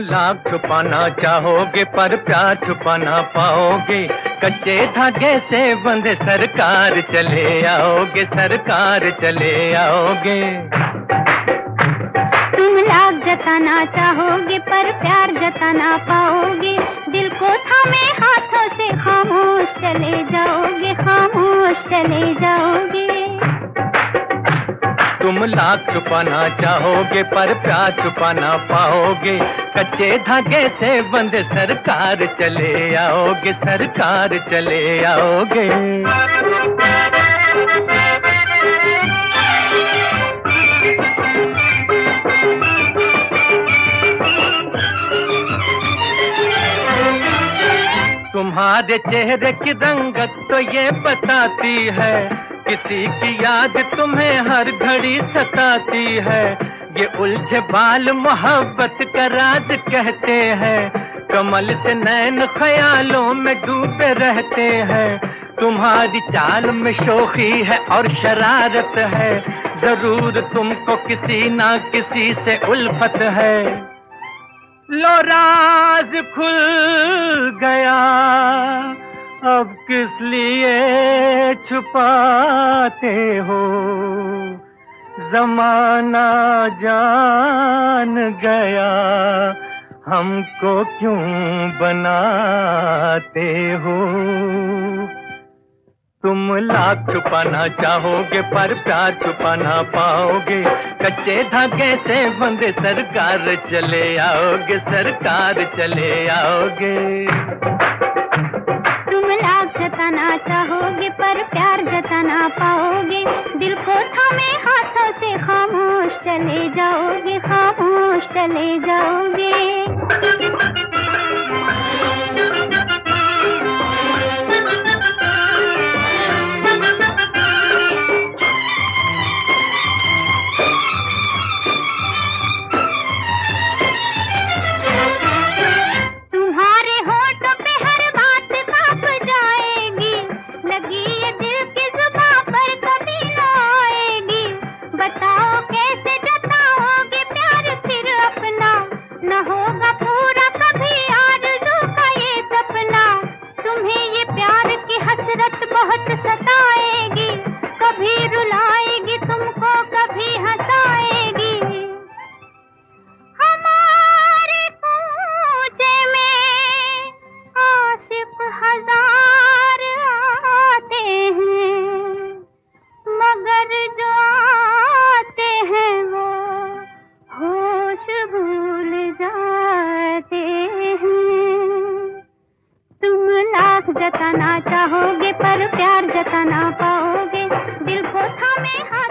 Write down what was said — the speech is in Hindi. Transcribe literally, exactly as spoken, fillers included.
लाख छुपाना चाहोगे पर प्यार छुपा ना पाओगे। कच्चे धागे से बंधे सरकार चले आओगे, सरकार चले आओगे। तुम लाख जताना चाहोगे पर प्यार जता ना पाओगे। दिल को थामे हाथों से खामोश चले जाओगे, खामोश चले जाओगे। तुम लाख छुपाना चाहोगे पर प्यार छुपा ना पाओगे। कच्चे धागे से बंधे सरकार चले आओगे, सरकार चले आओगे। तुम्हारे चेहरे की रंगत तो ये बताती है, किसी की याद तुम्हें हर घड़ी सताती है। ये उलझे बाल मोहब्बत का राज कहते हैं, कमल से नैन ख्यालों में डूबे रहते हैं। तुम्हारी चाल में शोखी है और शरारत है, जरूर तुमको किसी ना किसी से उल्फत है। लो राज खुल गया, अब किस लिए छुपाते हो। जमाना जान गया, हमको क्यों बनाते हो। तुम लाख छुपाना चाहोगे पर प्यार छुपा ना पाओगे। कच्चे धागे से बंधे सरकार चले आओगे, सरकार चले आओगे। तुम लाख जताना चाहोगे पर प्यार जता ना पाओगे। दिल को थामे हाथों से खामोश चले जाओगे, खामोश चले जाओगे। बहुत सताएगी, कभी रुलाएगी तुमको, कभी हंसाएगी। हमारे कूचे में आशिक हजार आते हैं, मगर जो आते हैं वो होश भूल जाते हैं। तुम लाख जताना चाहोगे पर प्यार जता ना पाओगे। दिल को थामे हाथ